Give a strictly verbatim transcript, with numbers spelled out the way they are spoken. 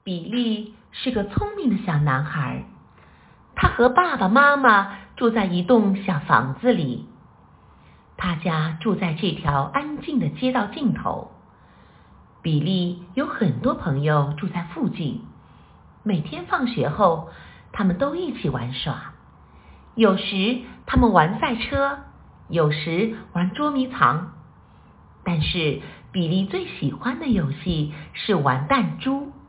比利是个聪明的小男孩，他和爸爸妈妈住在一栋小房子里。他家住在这条安静的街道尽头。比利有很多朋友住在附近，每天放学后，他们都一起玩耍。有时他们玩赛车，有时玩捉迷藏。但是比利最喜欢的游戏是玩弹珠。